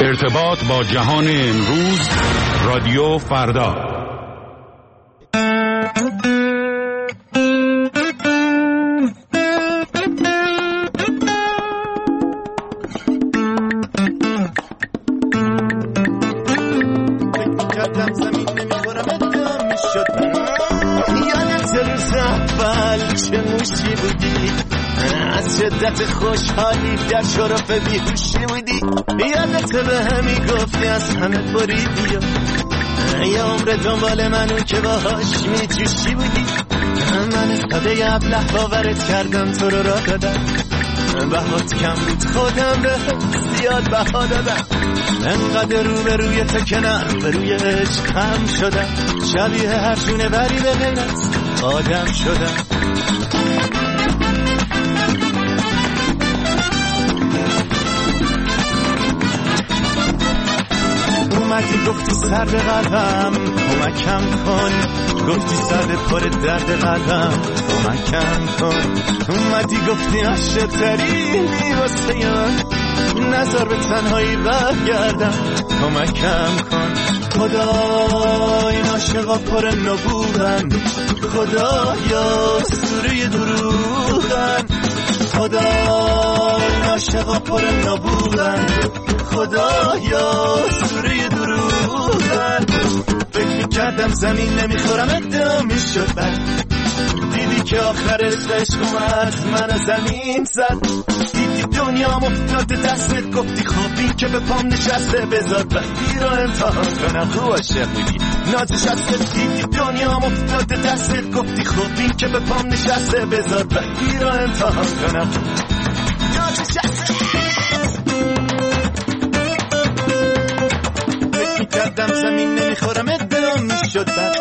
ارتباط با جهان امروز، رادیو فردا. شدت خوشحالی در شرف بیهوشی بودی، یادت به همی گفتی از همه بریدی، یه عمر دنبال منو که باهاش میجوشی بودی. من ساده ابله باورت کردم، تو رو راه دادم، بهات کم بود خودم به زیاد بها دادم. انقدر رو به روی تو کنار به روی عشقم شدم، شبیه هر جونه بری به غیرت آدم شدم. اومدی گفتی سر به قلبم کمکم کن، گفتی سر پر درد قلبم کمکم کن. اومدی گفتی عاشق ترینی واسه من، نذار به تنهایی برگردم کمکم کن. خدا این عاشقا پر نبوغن، خدایا سوره دروغن. خدا این عاشقا پر نبوغن، خدایا سوره دروغن. فکر میکردم زمین نمیخورم ادعا میشد بر، دیدی که آخر عشق اومد من زمین زد. دیدی دنیا مفتاده دستت، گفتی خوابی که به پام نشسته، بذار وقتی رو امتحان کنم. خوب عاشق بودی نازشسته، دیدی دنیا مفتاده دستت، گفتی خوابی که به پام نشسته، بذار وقتی رو امتحان کنم. نازشسته کردم زمین نمیخورم ادعا میشد بر.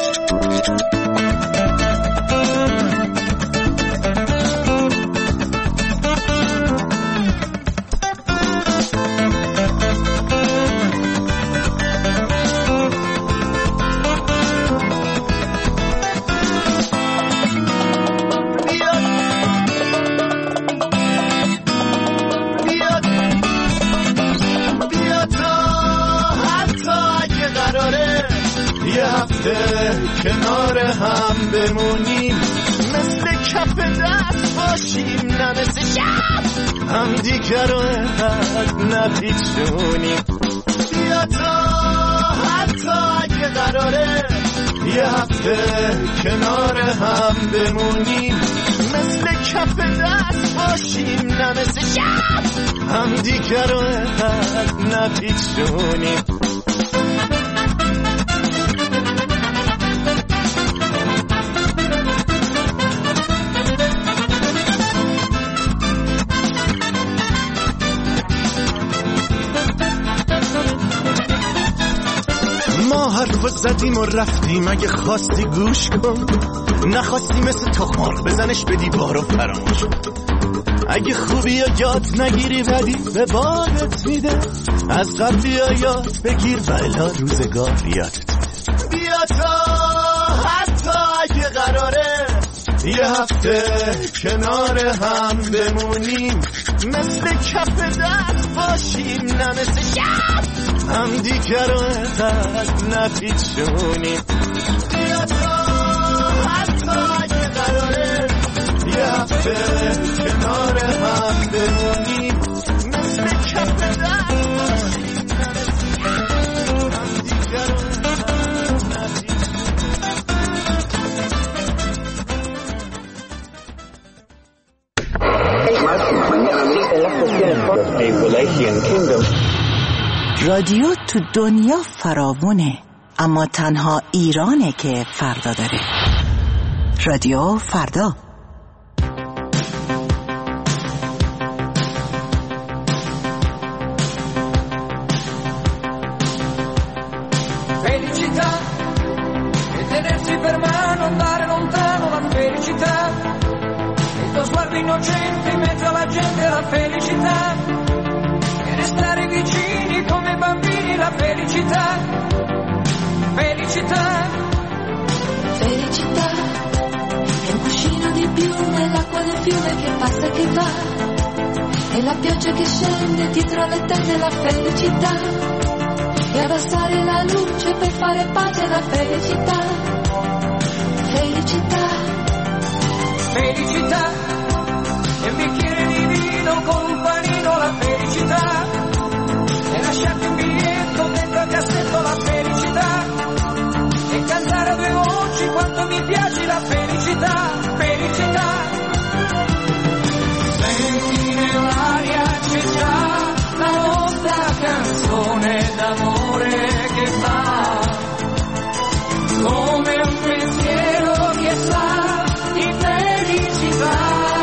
کنار هم بمونیم، مثل کف دست باشیم، نه مثل شب هم دیگر رو نپیچونیم. بیا تا حتی اگه قراره یه هفته کنار هم بمونیم، مثل کف دست باشیم، نه مثل شب هم دیگر رو نپیچونیم. حرف زدیم و رفتیم، اگه خواستی گوش کن، نخواستی مثل تخمار بزنش به دیوار و فراموش. اگه خوبی یا یاد نگیری بدی به بالت میده، از قبلی یا یاد بگیر و الا روزگار یادت میده. بیا تا حتی اگه قراره یه هفته کنار هم بمونیم، مثل کف دست باشیم، نه مثل شب هم دیگر رو نپیچونیم. بیا تا حتی اگه قراره یه هفته کنار هم بمونیم، مثل کف دست باشیم، هم دیگر رو رادیو تو دنیا فراوونه، اما تنها ایرانه که فردا داره. رادیو فردا. Felicità e tenersi per mano, andare lontano la felicità, il tuo sguardo innocente in mezzo alla gente, la felicità, e restare vicini come bambini, la felicità, felicità, felicità, è un cuscino di più nell'acqua del fiume che passa e che va, è e la pioggia che scende dietro le tende la felicità, e abbassare la luce per fare pace alla felicità, felicità, felicità, e un bicchiere di vino con un panino la felicità, e lasciarti un biglietto dentro al cassetto la felicità, e cantare a due voci quanto mi piace la felicità, felicità. Senti nell'aria c'è già la nostra canzone d'amore che fa come un pensiero che sa di felicità.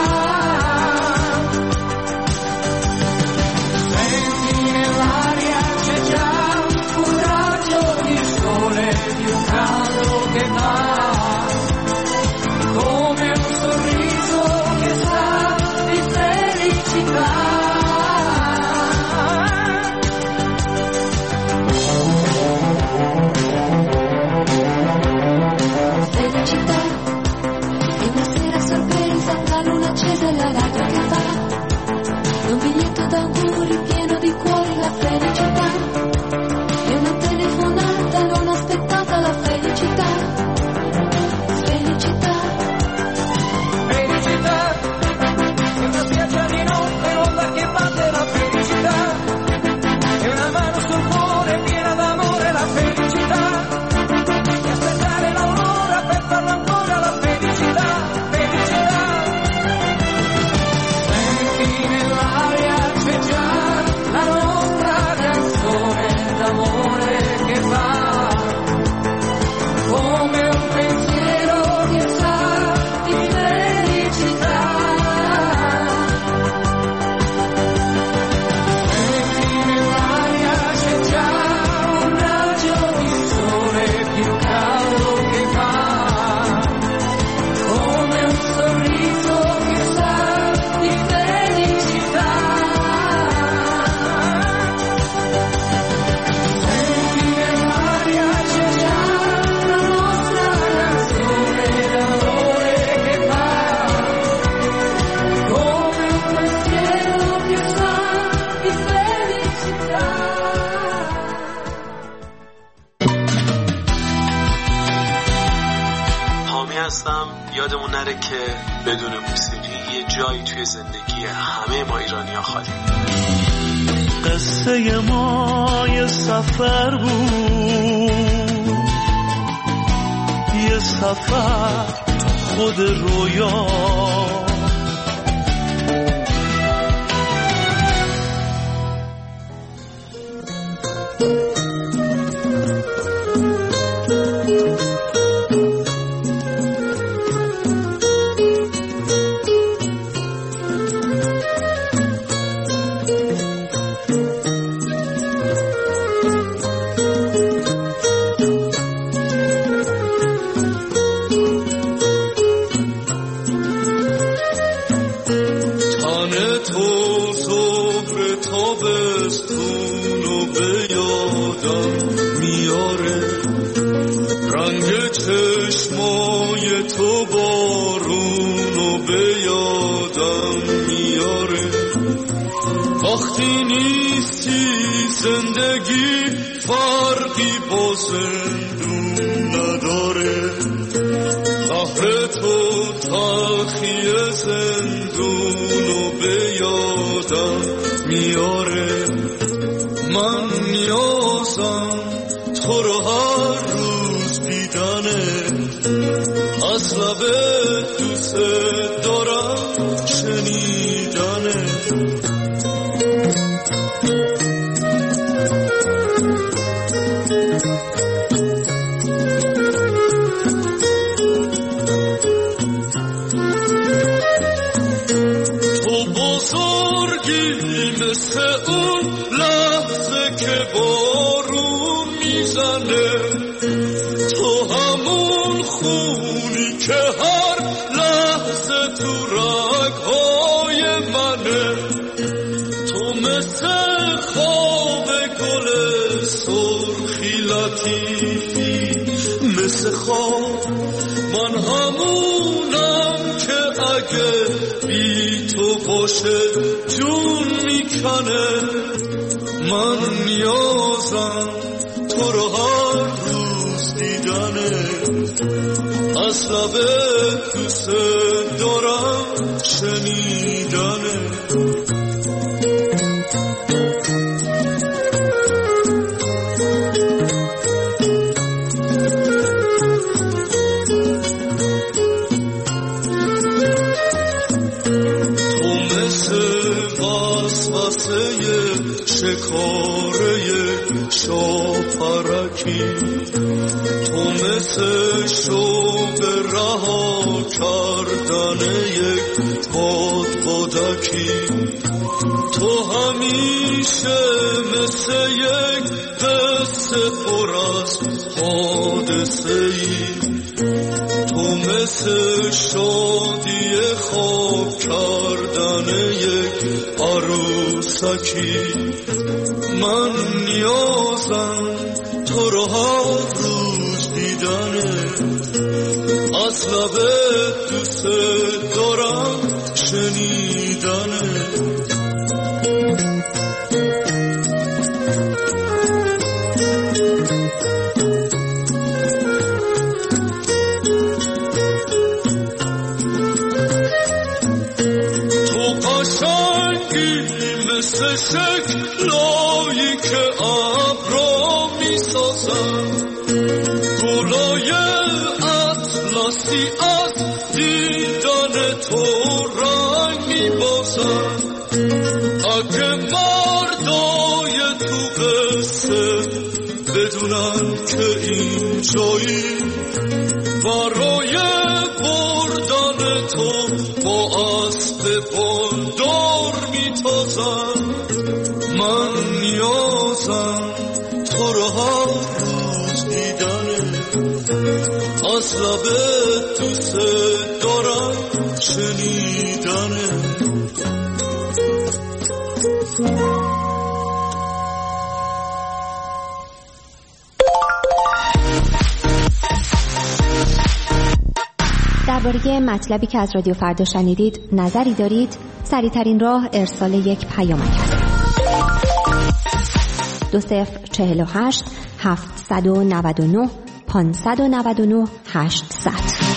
Senti nell'aria c'è già un raggio di sole più caldo che va come un sorriso che sa di felicità. Felicità, è una sera sorpresa, la luna accesa e la radio che fa, è un biglietto d'auguri pieno di cuori la felicità, è una telefonata non aspettata la felicità, felicità, Felicità, è una spiaggia di notte, l'onda che batte la felicità, è una mano sul cuore piena d'amore la felicità, e aspettare l'aurora per farlo ancora la felicità, felicità. Senti nell'aria c'è già la nostra canzone d'amore che va come un pensiero che sa di felicità. Senti nell'aria c'è già un raggio di sole più caldo che va come un sorriso che sa di felicità. Senti nell'aria c'è già la nostra canzone d'amore che va come un pensiero che sa di felicità. حامی هستم. یادمون نره که بدون موسیقی یه جایی توی زندگی همه ما ایرانی‌ها خالی. قصه ما یه سفر بود، یه سفر خود رویا، وقتی نیستی زندگی فرقی با زندون نداره، قهر تو تلخی زندونو به یادم میاره. من نیازم تو رو هر روز دیدنه، از لب دوست دارم شنیدنه. مثل اون لحظه که بارون میزنه، تو همون خونی که هر لحظه تو رگهای منه. تو مثل خواب گل سرخی لطیفی، مثل خواب من همونم که اگه بی تو باشه جون میکنه. من نیازم تو رو هر روز دیدنه، از لب دوست دارم شنیدنه. شکاره شاپرکی، تو مثل شوق رها کردن یک بادبادکی، تو همیشه مثل یک قصه پر از حادثه ای، تو مثل شادی خواب کردن یک عروسکی. من نیازم تو رو هر روز دیدنه، از لب دوست دارم شنیدنه. مثل شکلایی که ابرا میسازن، گلای اطلسی از دیدن تو رنگ میبازن. اگه مردای تو قصه بدونن که این جایی برای بردن تو با اسب بندار میتازن. من نیازم تو رو هر روز دیدنه، از لب دوست دارم شنیدنه. درباره مطلبی که از رادیو فردا شنیدید نظری دارید؟ سریع‌ترین راه ارسال یک پیامک است. 2048 799 599 800.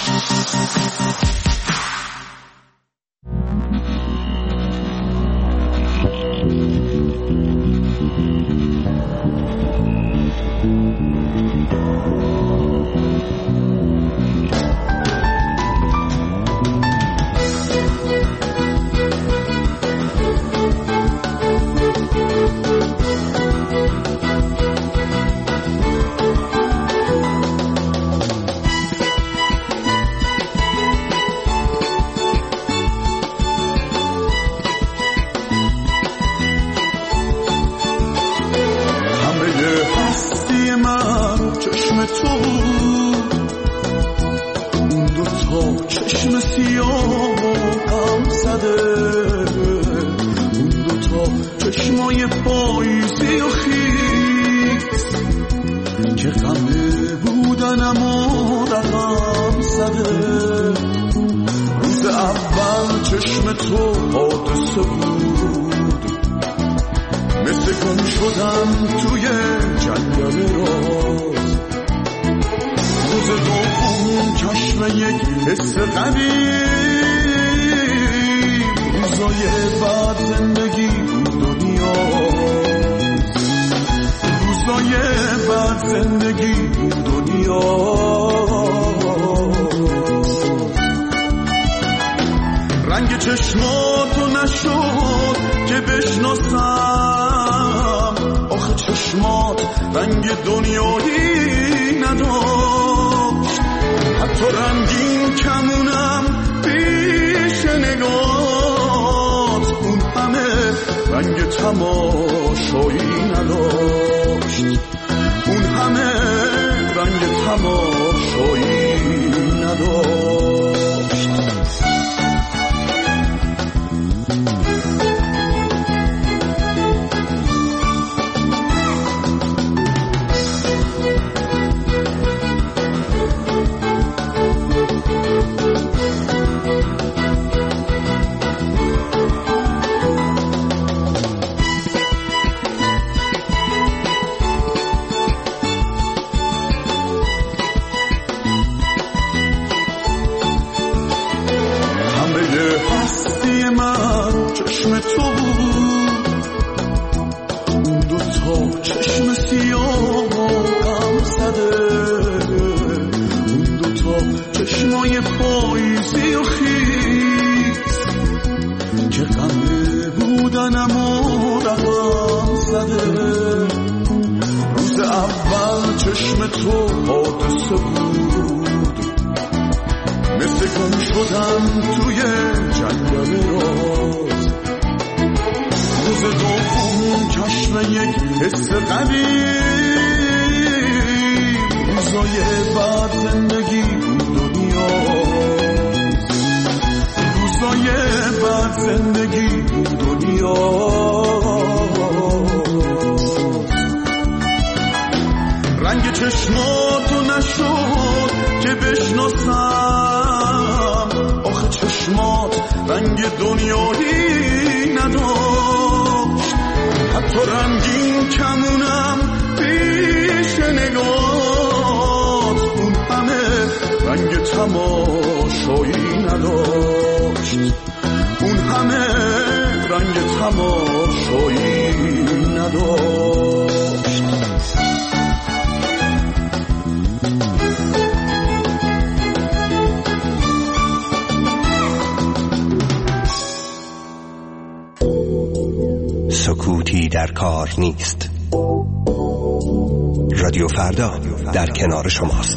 رنگ چشماتو نشد که بشناسم، آخه چشمات رنگ دنیایی نداشت، حتی رنگین کمونم پیش نگات اون همه رنگ تماشایی نداشت، اون همه رنگ تماشایی نداشت. تا چشم سیاه غم زده، اون دوتا چشمای پاییزی و خیز که غمه بودنم و رقم زده. روز اول چشم تو حادثه بود، مثل گم شدم توی جنگل راز. روز دوم چشم یک حس قدیم، روزای بعد زندگی دنیاست، روزای بعد زندگی دنیاست. رنگ چشماتو نشد که بشناسم، آخه چشمات رنگ دنیایی نداشت. حتی رنگین کمونم پیش نگات، اون همه رنگ تماشایی نداشت، اون همه رنگ تماشایی نداشت. سکوتی در کار نیست. رادیو فردا در کنار شماست.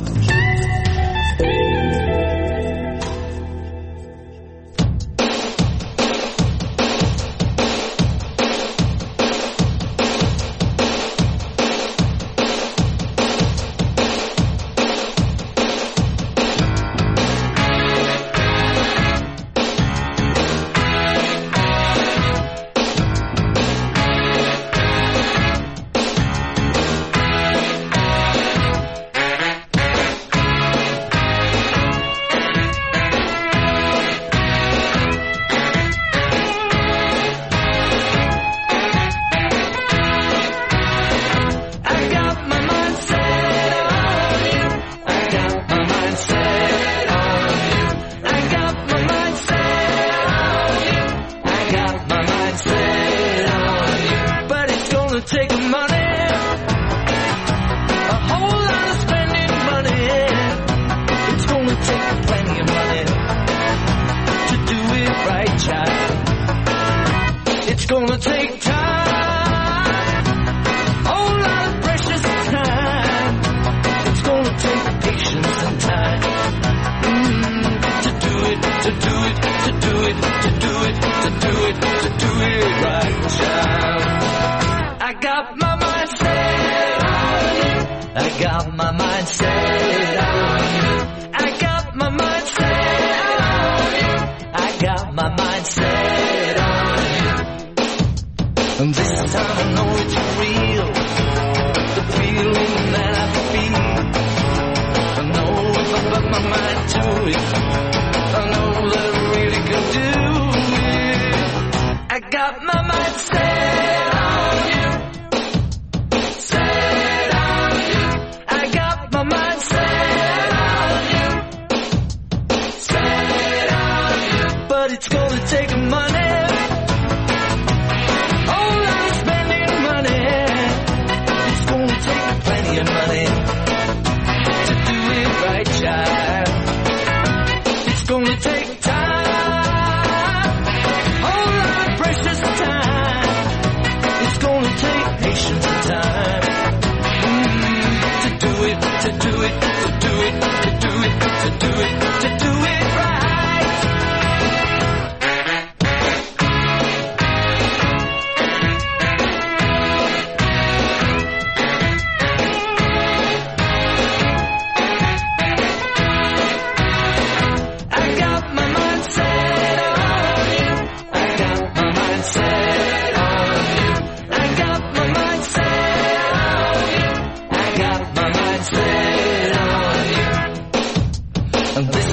This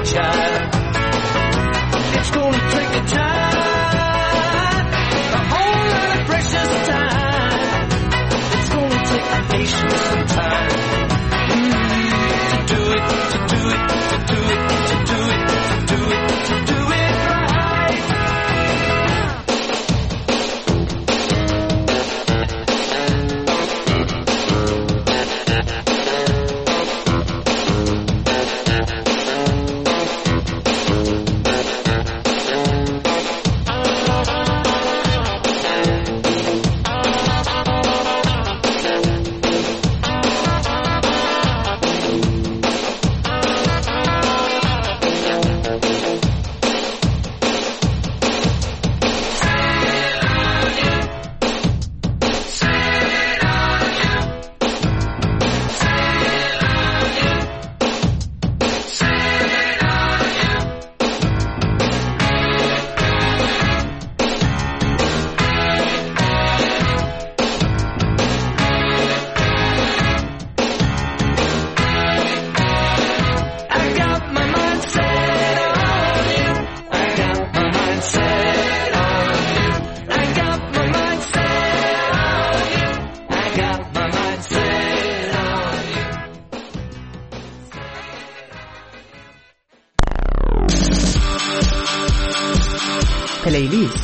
child. It's gonna take a time, a whole lot of precious time. It's gonna take patience and time to do it, to do it, to do it, to do it, to do it, to do it right. پلیلیست.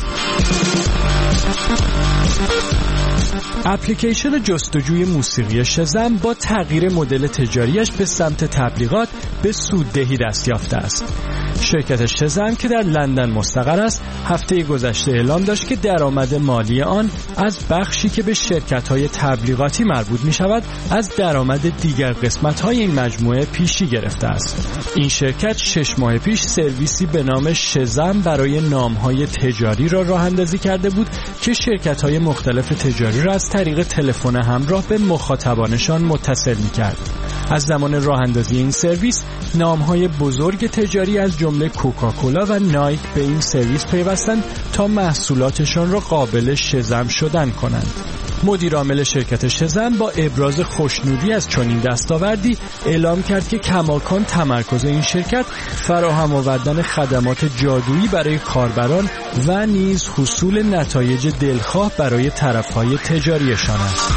اپلیکیشن جستجوی موسیقی شزم با تغییر مدل تجاریش به سمت تبلیغات به سوددهی دست یافته است. شرکت شزم که در لندن مستقر است، هفته گذشته اعلام داشت که درآمد مالی آن از بخشی که به شرکت‌های تبلیغاتی مربوط می‌شود، از درآمد دیگر قسمت‌های این مجموعه پیشی گرفته است. این شرکت 6 ماه پیش سرویسی به نام شزم برای نام‌های تجاری را راه‌اندازی کرده بود که شرکت‌های مختلف تجاری را از طریق تلفن همراه به مخاطبانشان متصل می‌کرد. از زمان راه‌اندازی این سرویس، نام‌های بزرگ تجاری از جمله کوکاکولا و نایک به این سرویس پیوستند تا محصولاتشان را قابل شزم شدن کنند. مدیر عامل شرکت شزم با ابراز خوشنودی از چنین دستاوردی اعلام کرد که کماکان تمرکز این شرکت فراهم آوردن خدمات جادویی برای کاربران و نیز حصول نتایج دلخواه برای طرف‌های تجاریشان است.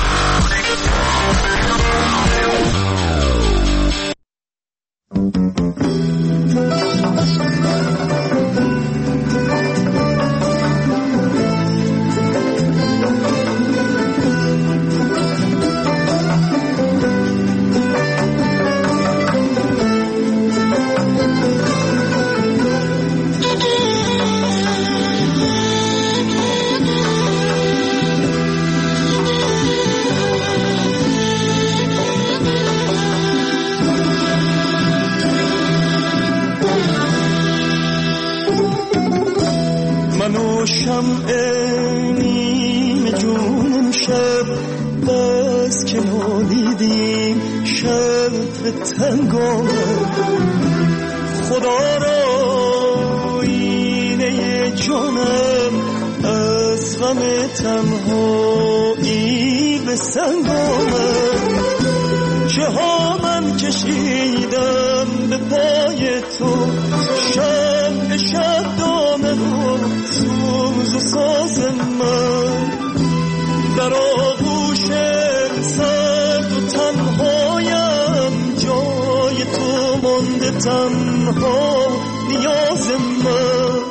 شمع نیم جونم شب بس که نالیدیم شب تنگام خدا را اینه جانم از غم تنهایی به سنگامم چه ها من کشیدم به پای تو شب به شب دامه رو سوز و ساز من در آغوش سرد و تنهایم جای تو مانده تنها نیاز من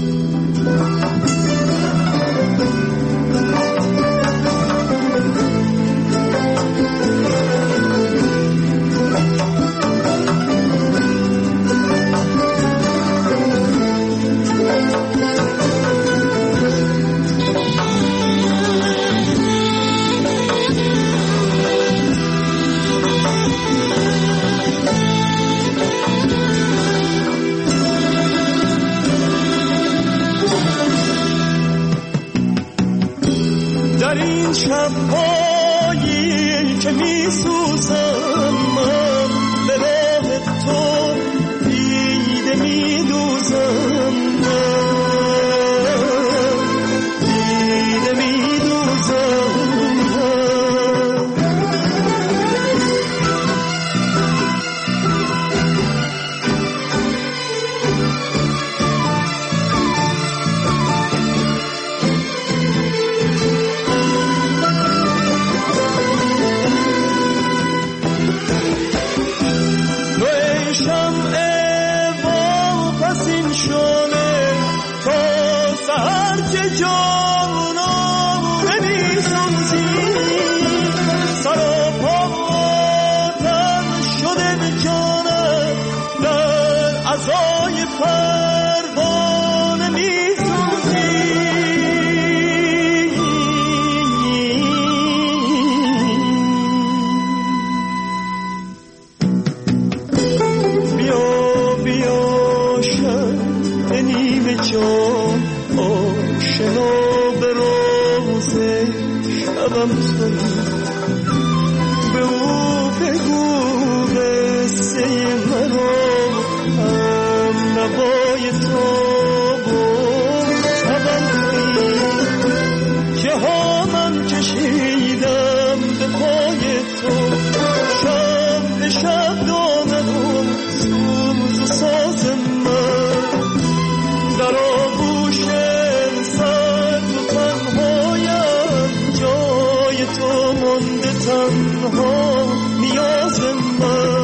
در این شب‌هایی که می‌سوزم من به راه تو دیده می‌دوزم دیده می‌دوزم فضای پروانه میسوزی بیا بیا شب نیمه جان آشنا به روز شبم توی به او بگو قصه مرا هم نوای تو شبم توی که ها من کشیدم به پای تو شب به شب دانم سوز و ساز من در آغوش سرد و تنهایم جای تو مانده تنها نیاز من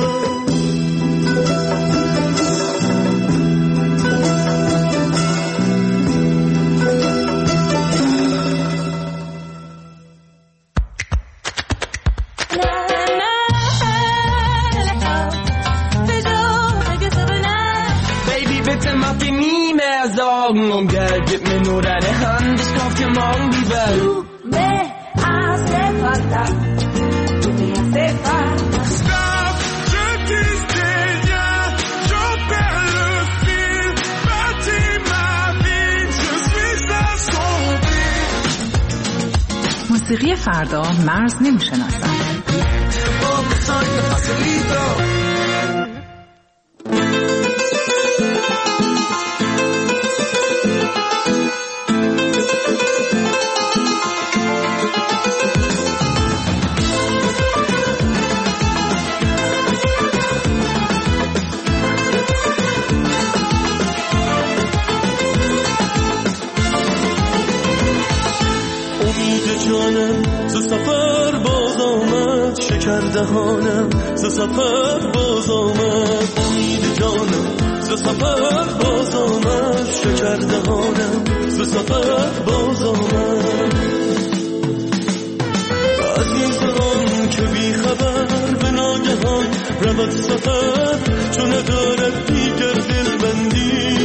Und Geld, gib mir nur deine Hand, ich kauf dir morgen die Welt. Du me hace falta, tu me hace falta. Stop, je disais rien, je perds le fil, bâtis ma vie, je suis assombri. موسیقی فردا مرز نمیشناسد. ز سفر باز آمد شکر دهانم ز سفر باز آمد امید جانم ز سفر باز آمد شکر دهانم ز سفر باز آمد عزیزان که بی خبر به ناگهان رود سفر چون ندارد دیگر دلبندی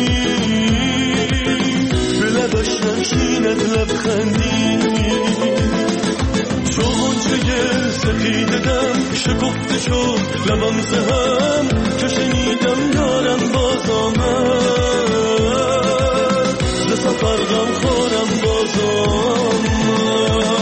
به لبش نشیند لبخندی چه سفید دم شکفته شد لبم زهم که شنیدم یارم باز آمد ز سفر غم خورم باز آمد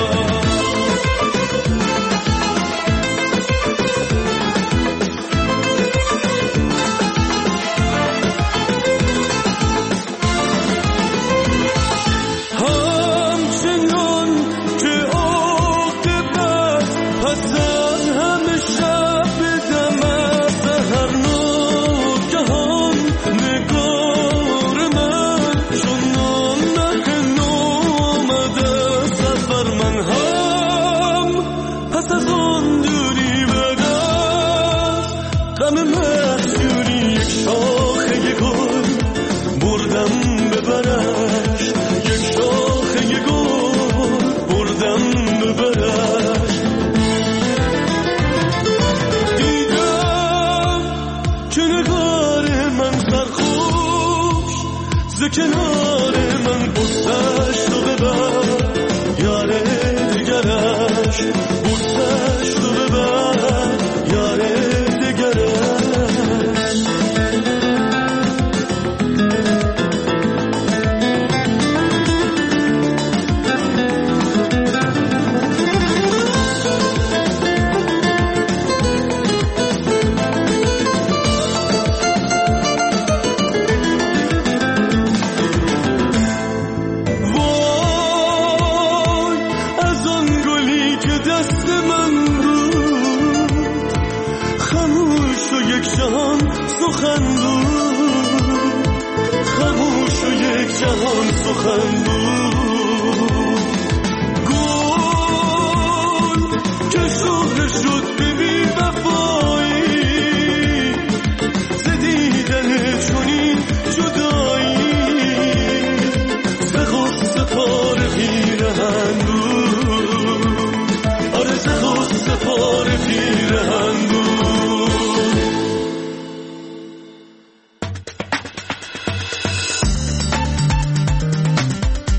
کنار من بوسش تو ببر یار دیگرش بوسش تو ببر یار دیگرش خاموش و یک جهان سخن بود گل که شهره شد به بی وفایی زدیدن چنین جدایی ز غصه پاره پیرهن بود آره ز غصه پاره پیرهن بود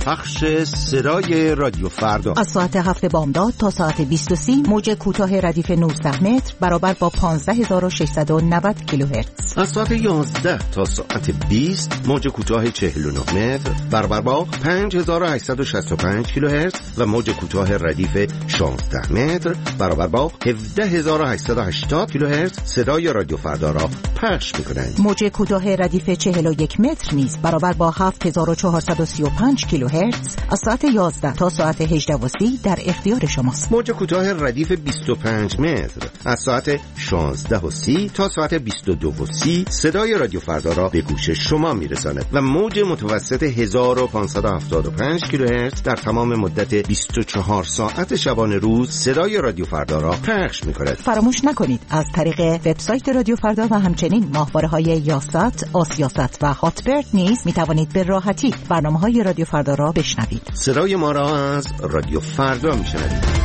پخش صدای رادیو فردا از ساعت 7 بامداد تا ساعت 20:30 موج کوتاه ردیف 19 متر برابر با 15690 کیلوهرتز. از ساعت 11 تا ساعت 20 موج کوتاه 49 متر برابر با 5865 کیلوهرتز و موج کوتاه ردیف 16 متر برابر با 17880 کیلوهرتز صدای رادیو فردا را پخش می‌کنند. موج کوتاه ردیف 41 متر نیز برابر با 7435 کیلوهرتز از ساعت 11 تا ساعت 18:30 در اختیار شماست. موج کوتاه ردیف 25 متر از ساعت 16:30 تا ساعت 22:30 صدای رادیو فردا را به گوش شما میرساند و موج متوسط 1575 کیلوهرتز در تمام مدت 24 ساعت شبانه روز صدای رادیو فردا را پخش می‌کند. فراموش نکنید از طریق وبسایت رادیو فردا و همچنین ماهواره‌های یاست، آسیاست و هاتبرد نیز می‌توانید به راحتی برنامه‌های رادیو فردا را بشنوید. صدای ما را از رادیو فردا می‌شنوید.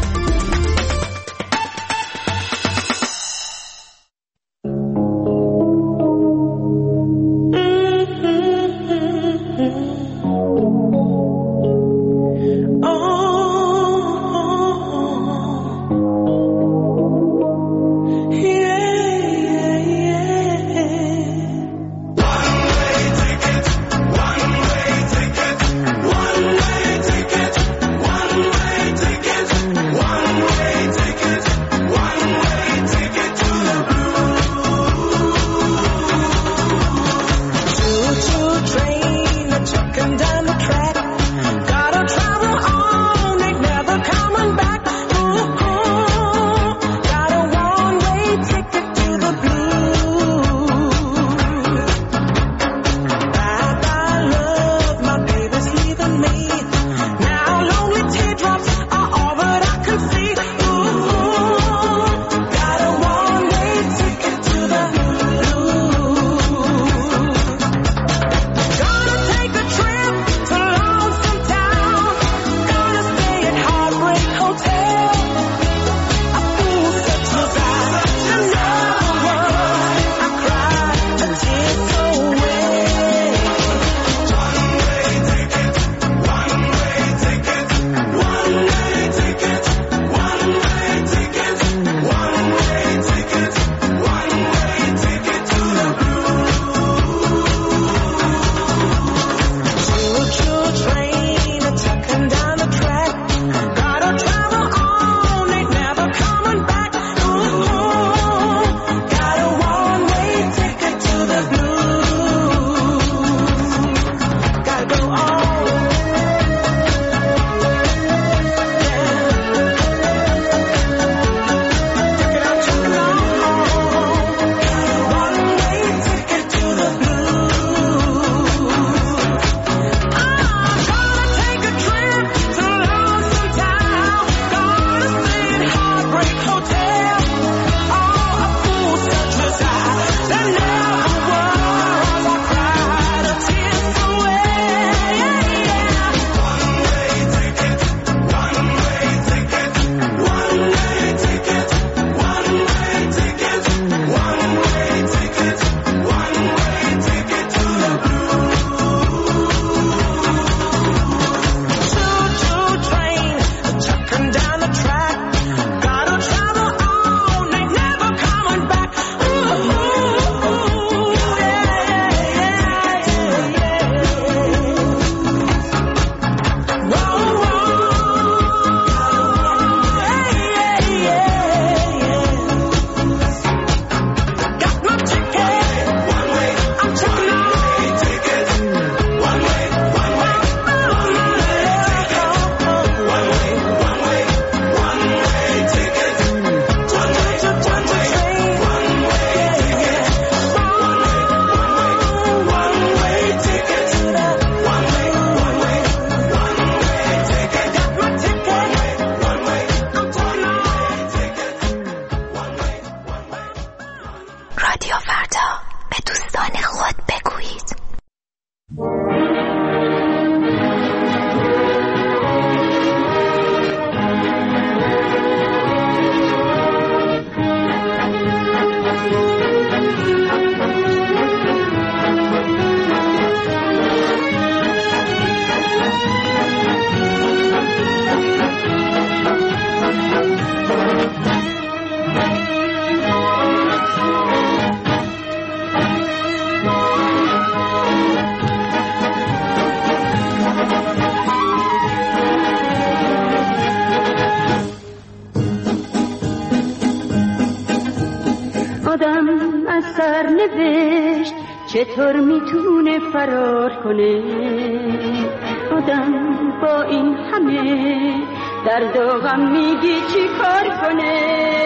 چطور میتونه فرار کنه آدم با این همه درد و غم میگی چی کار کنه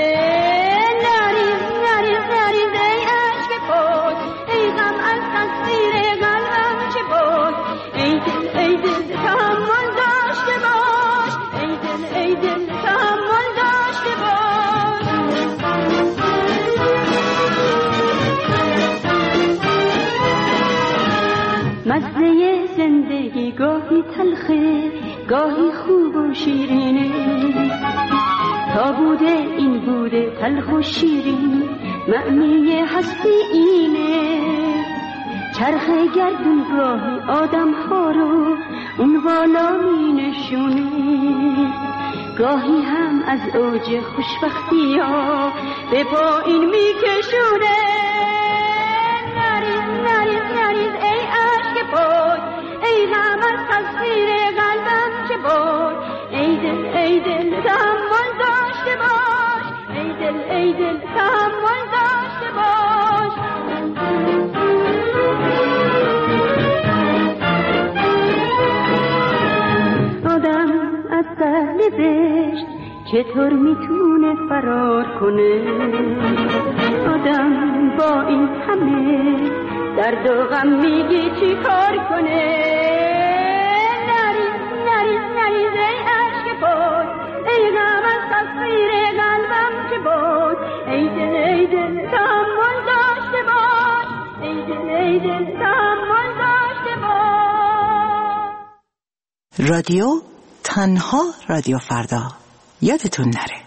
نریز نریز نریز ای عشق پاک ای غم از تصویر قلبم چه باک ای دل تحمل داشته باش ای دل تحمل داشته باش مزه زندگی گاهی تلخه گاهی خوب و شیرینه تا بوده این بوده تلخ و شیرین معنی هستی اینه چرخ گردون گاهی آدم ها رو اون بالا می نشونه گاهی هم از اوج خوشبختی ها به پایین می کشونه نریز نریز نریز ای عشق پاک ای غم از تصویر قلبم چه باک ای دل تحمل داشته باش ای دل تحمل داشته باش آدم از پهل بهشت چطور میتونه فرار کنه آدم با این همه درد و غم میگی چی کار کنه نریز نریز نریز ای عشق پاک ای غم از تصویر قلبم چه باک ای دل تحمل داشته باش ای دل تحمل داشته باش رادیو تنها رادیو فردا یادتون نره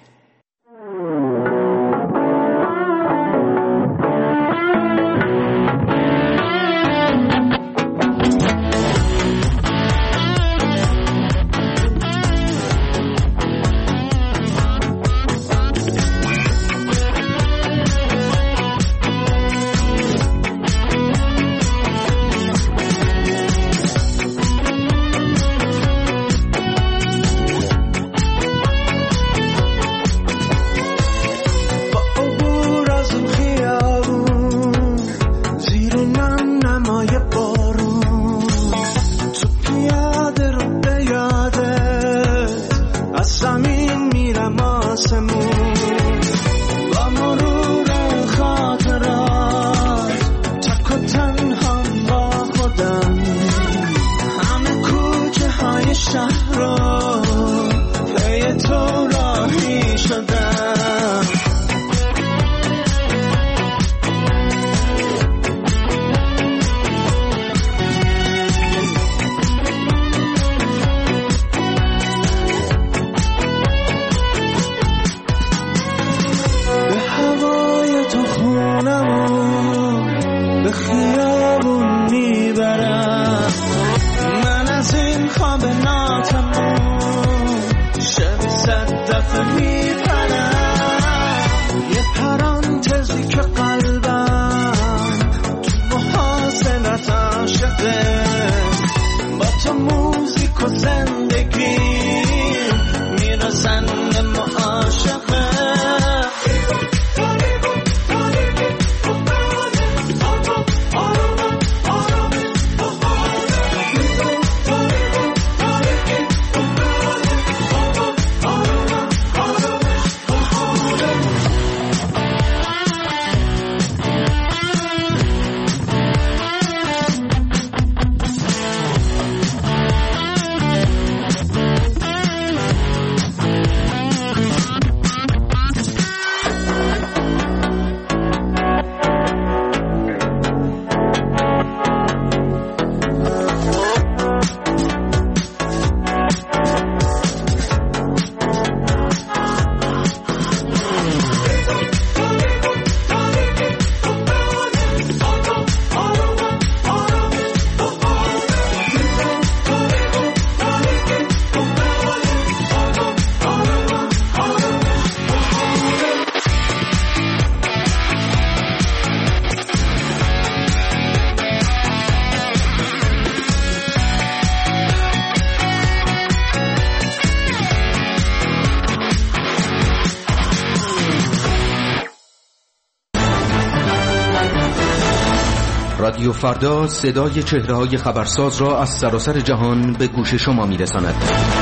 رادیو فردا صدای چهره‌های خبرساز را از سراسر جهان به گوش شما می‌رساند.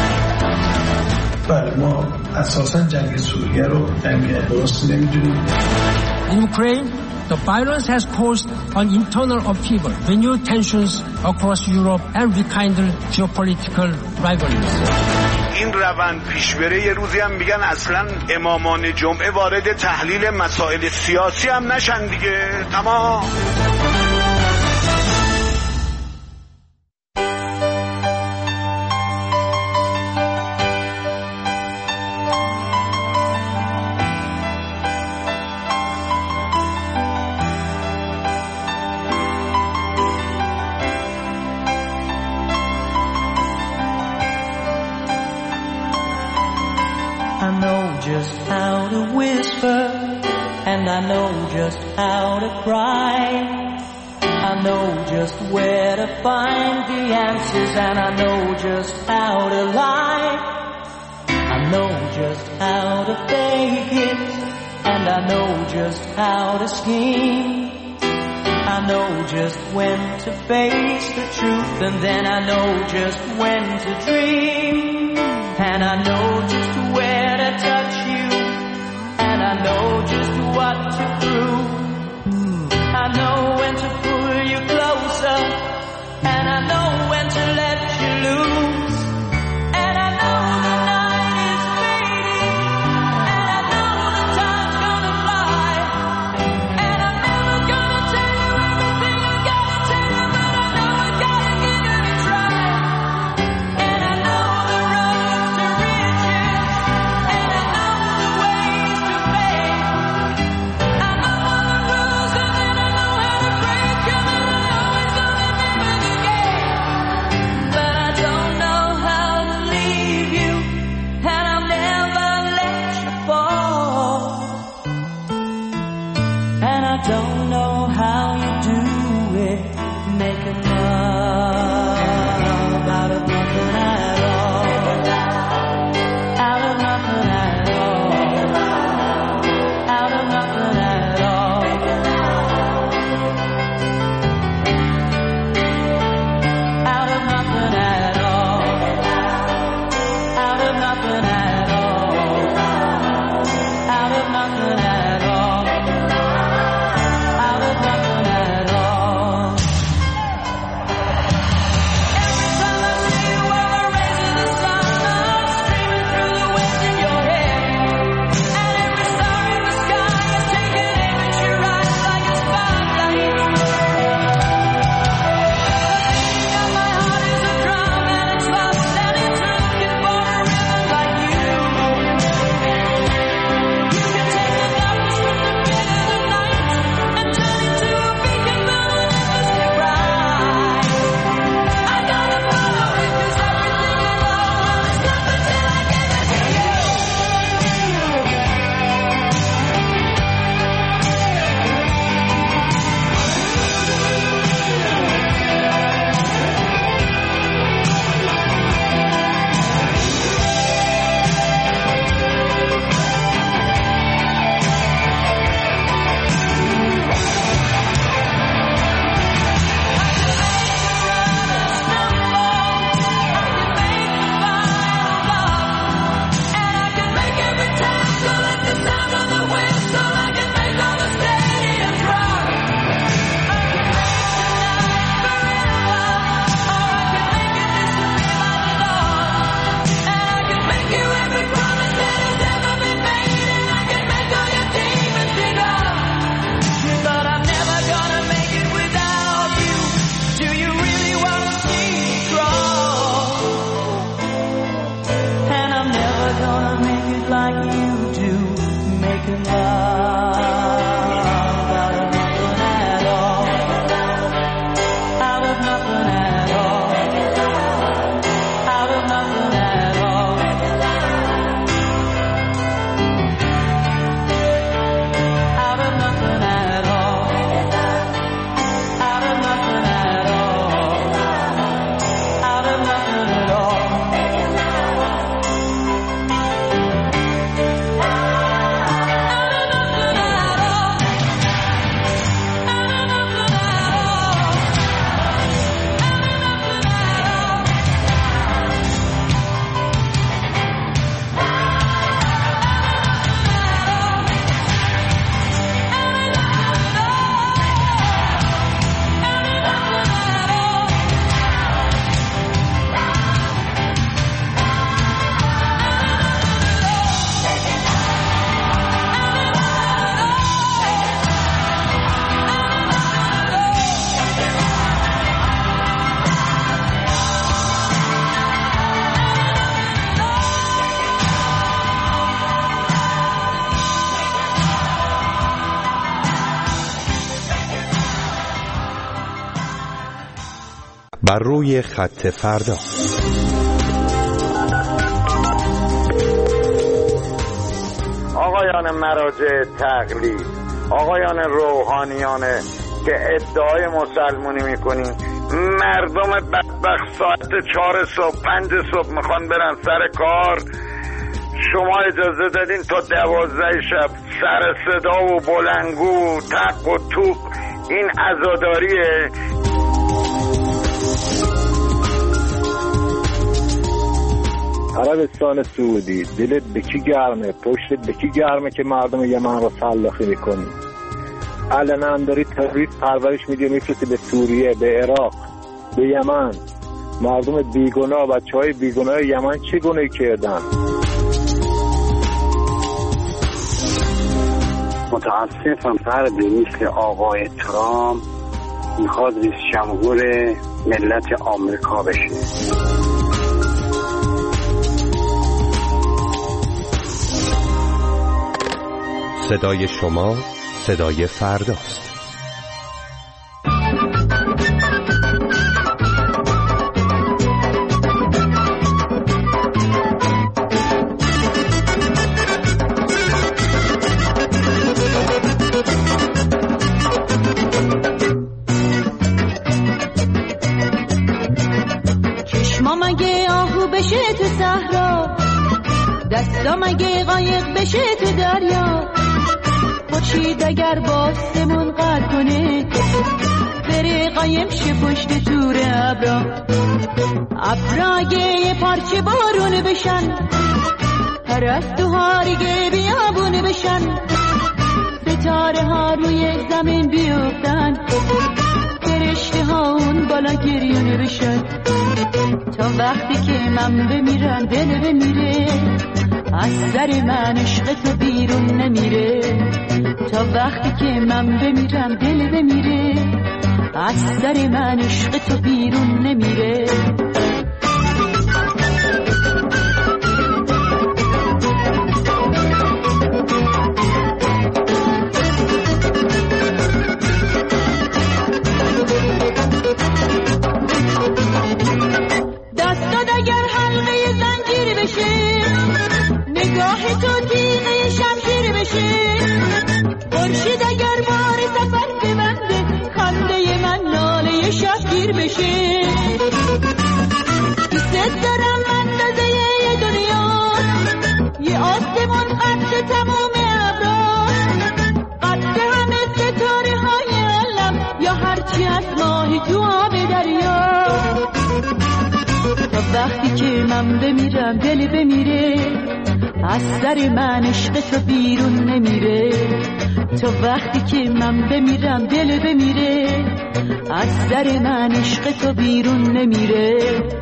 بله، ما اساساً جنگ سوریه رو جنگ درست نمی‌دونیم. In Ukraine, the violence has caused an internal upheaval, renewed tensions across Europe and rekindled geopolitical rivalries. این روند پیش بره یه روزی هم میگن اصلا امامان جمعه وارد تحلیل مسائل سیاسی هم نشن دیگه. تمام. And I know just how to cry. I know just where to find the answers, and I know just how to lie. I know just how to fake it, and I know just how to scheme. I know just when to face the truth, and then I know just when to dream. And I know just where to touch you, and I know just what to prove. I know when to pull you closer, and I know when to let you loose. And I know the night is fading, and I know the time's gonna fly. And I'm never gonna tell you everything I gotta tell you, but I know I gotta give it a try. And I know the road to riches, and I know the ways to fame. I know all the rules, and then I know how to break them, and I always know the name of the game. But I don't know how to leave you, and I'll never let you fall. And I don't know how you do it, making love out of nothing at all. Out of nothing at all. Out of nothing at all. Out of nothing at all. Out of nothing at all. Out of nothing at all. Out of nothing at all. بر روی خط فردا. آقایان مراجع تقلید، آقایان روحانیان که ادعای مسلمونی میکنین، مردم بدبخت ساعت 4 صبح 5 صبح میخوان برن سر کار، شما اجازه دادین تا 12 شب سر صدا و بلنگو و تق و توق. این عزاداریه. عربستان سعودی، دلت به کی گرمه، پشتت به کی گرمه که مردم یمن را سلاخی میکنی؟ علنا داری تروریست پرورش میدی، میفرستی به سوریه، به عراق، به یمن. مردم بیگناه، بچهای بیگناه یمن چه گناهی کردن؟ متاسفم فردی مثل آقای ترامپ میخواد رئیس جمهور ملت آمریکا بشه. صدای شما صدای فرداست. چشما مگه آهو بشه تو صحرا، دستا مگه قایق بشه تو دریا، خورشید اگر باسمون قد کنه بره قایم شه پشت تور ابرا، ابرا اگه یه پارچه بارون بشن، پرستوها دیگه بیابون بشن، ستاره ها روی زمین بیفتن، فرشته ها اون بالا گریون بشن. تا وقتی که من بمیرم دل بمیره، از سر من عشق تو بیرون نمیره. تا وقتی که من بمیرم دل بمیره، از سر من عشق تو بیرون نمیره. دستات اگر حلقه زنجیر بشه، نگاه تو تیغه شمشیر بشه، خورشید اگر بار سفر ببنده، خنده من ناله شبگیر بشه. دوست دارم اندازه یه دنیا، یه آسمون قد تموم ابرا، قد همه ستاره های عالم، یا هرچی از ماهی تو آب دریا. تا وقتی که من بمیرم دل بمیره، از سر من عشق تو بیرون نمیره. تا وقتی که من بمیرم دل بمیره، از سر من عشق تو بیرون نمیره.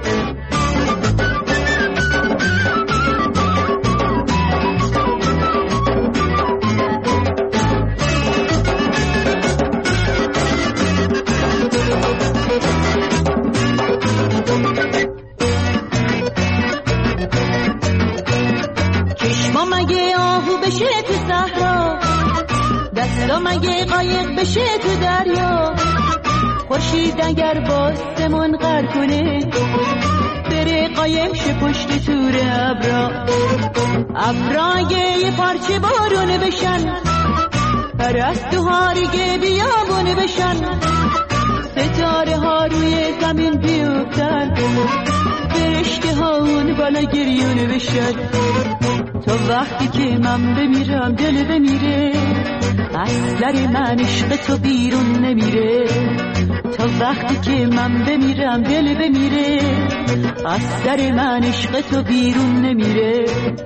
چشما مگه آهو بشه تو صحرا، دستا مگه قایق بشه تو دریا، خورشید اگر باسمون قر کنه بره قایم شه پشت تور ابرا، ابرا اگه یه پارچه بارون بشن، پرستوها دیگه بیابون بشن، ستاره ها روی زمین بیفتن، فرشته ها اون بالا گریون بشن. تا وقتی که من بمیرم دل بمیره، از سر من عشق تو بیرون نمیره. تا وقتی که من بمیرم دل بمیره، از سر من عشق تو بیرون نمیره.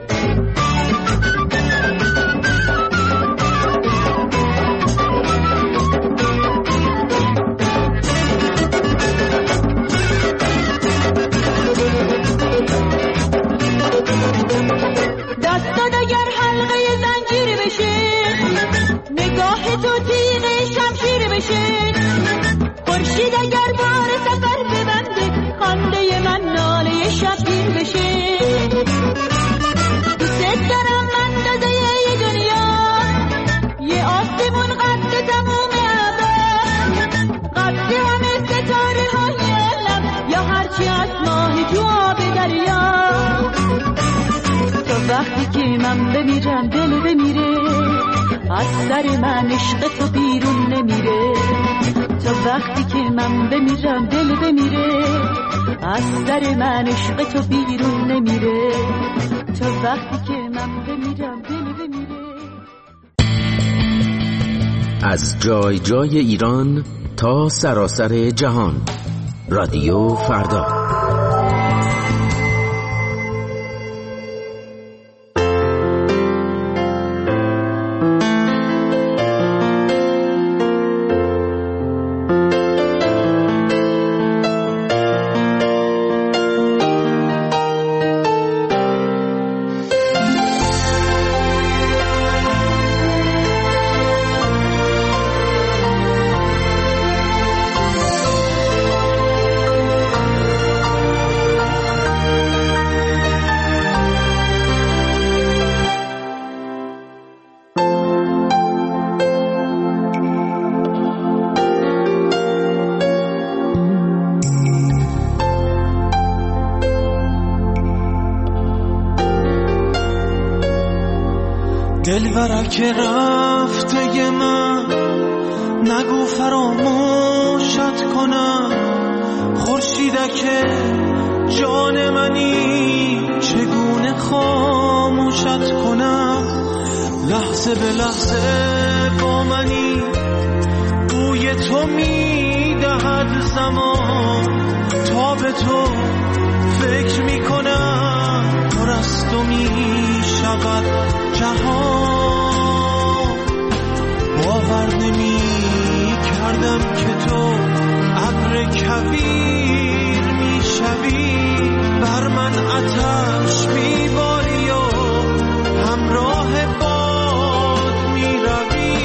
دستات اگر حلقه زنجیر بشه، نگاه تو تیغه شمشیر بشه، خورشید اگر بار سفر ببنده، خنده من ناله شبگیر بشه. دوست دارم اندازه یه دنیا، یه آسمون قد تموم ابرا، قد همه ستاره های عالم، هرچی از ماه جو آب دریا. تا وقتی که من بمیرم دل بمیره، از سر من عشق تو بیرون نمیره. تا وقتی که من بمیرم دل بمیره، از سر من عشق تو بیرون نمیره. تا وقتی که من بمیرم دل بمیره. از جای جای ایران تا سراسر جهان، رادیو فردا. دلبرک رفته من نگو فراموشت کنم، خورشیدک جان منی چگونه خاموشت کنم. لحظه به لحظه با منی بوی تو میدهد زمان، تا به تو فکر میکنم پر از تو میشود جهان. باور نمی کردم که تو ابر کویر میشوی، بر من آتش میباری و همراه باد میروی.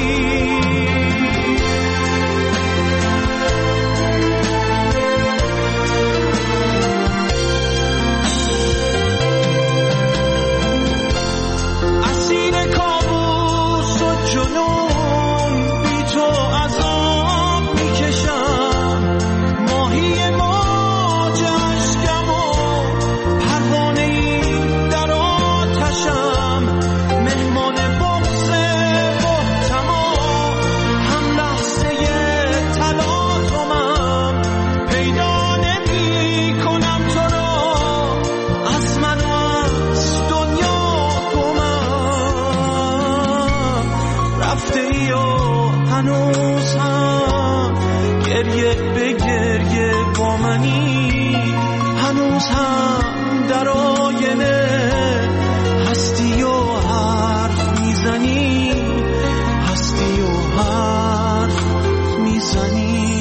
هنوز هم در آینه هستی و حرف میزنی، هستی و حرف میزنی.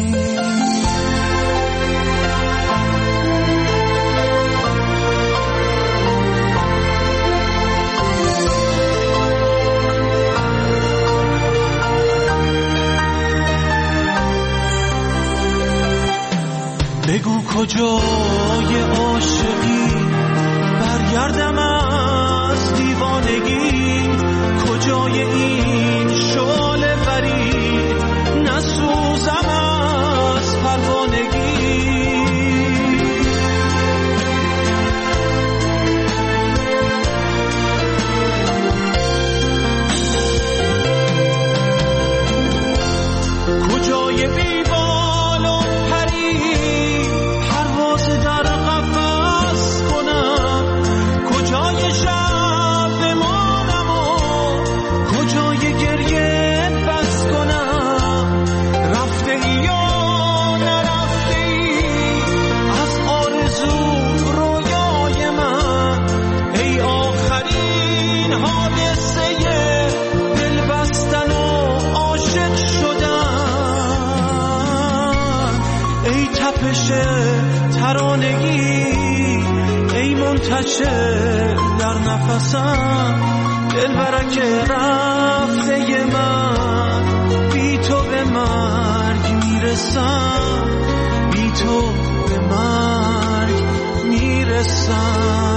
بگو کجای عاشقی، برگردم از دیوانگی. کجای این شعله وری، نسوزم از پروانگی. کجای بیبال و پری، کجای شب بمانم و کجای گریه بس کنم. رفته ای یا نرفته ای از آرزو رویای من، ای آخرین حادثه دل بستن و عاشق شدن. ای تپش ترانگی، ای منتشر در نفسم. دلبرک رفته من، بی تو به مرگ میرسم، بی تو به مرگ میرسم.